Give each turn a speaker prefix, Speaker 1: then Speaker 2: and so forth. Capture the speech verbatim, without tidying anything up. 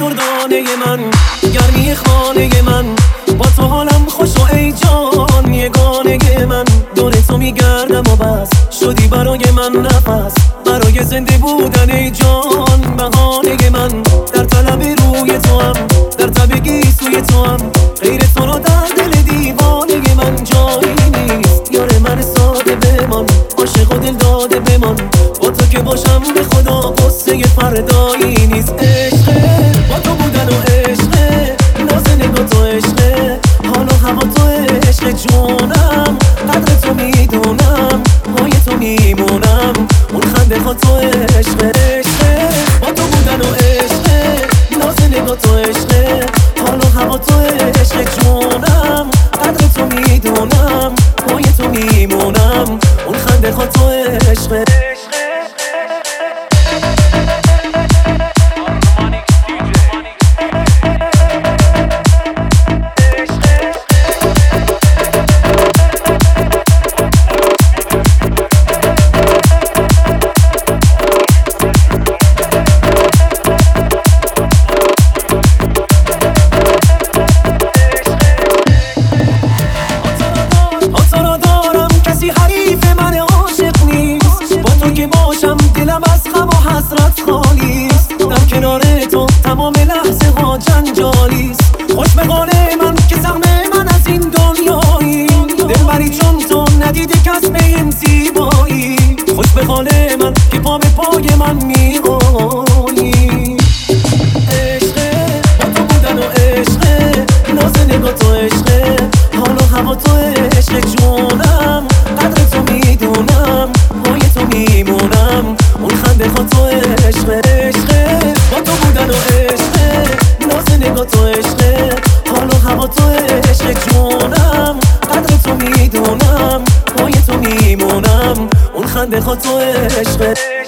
Speaker 1: دردانه من، گرمی خانه من، با تو حالم خوش و ای جان یگانه من. دور تو میگردم و بس شدی برای من نفس، برای زنده بودن ای جان بهانه من. در طلب روی تو هم، در تب سوی تو هم، غیر تو رو در دل دیوانه من جایی نیست. یار من ساده بمان، عاشق و دل داده بمان، با تو که باشم به خدا قصه فردایی نیست. عشقه با تو بودن و عشقه، ناز نگاه تو عشقه، حال و هوا تو عشق جونم. قدر تو میدونم، پای تو میمونم، اون خنده ها تو عشقه. عشقه با تو بودن و عشقه، ناز نگاه تو عشقه، حال و هوا تو عشق جونم. قدر تو میدونم، پای تو میمونم، اون خنده ها تو عشقه. دلم از غم و حسرت خالیست، در کنار تو تمام لحظه ها جنجالیست. خوش به حال من که سهم من از این دنیایی، دلبری چون تو ندیده کس به این زیبایی. خوش به حال من که پا به پای من میمانی. عشقه با تو بودن و عشقه، ناز نگاه تو عشقه، حال و هوا تو عشق جونم. قدر تو میدونم، پای تو میمونم، اون خنده ها تو عشقه. عشقه با تو بودن و عشقه، ناز نگاه تو عشقه، حال و هوا تو عشق جونم. قدر تو میدونم، پای تو میمونم، اون خنده ها تو عشقه.